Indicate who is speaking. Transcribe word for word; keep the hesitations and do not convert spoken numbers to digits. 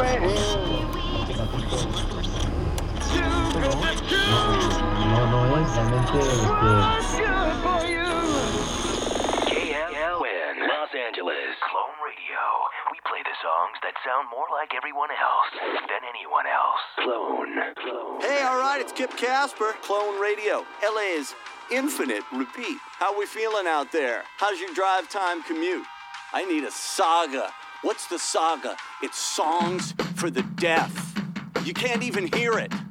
Speaker 1: No, no es realmente este.
Speaker 2: K L N, Los Angeles. Clone Radio. We play the songs that sound more like everyone else than anyone else. Clone. Clone.
Speaker 3: Hey, all right, it's Kip Casper, Clone Radio. L A's Infinite Repeat. How we feeling out there? How's your drive time commute? I need a saga. What's the saga? It's songs for the deaf. You can't even hear it.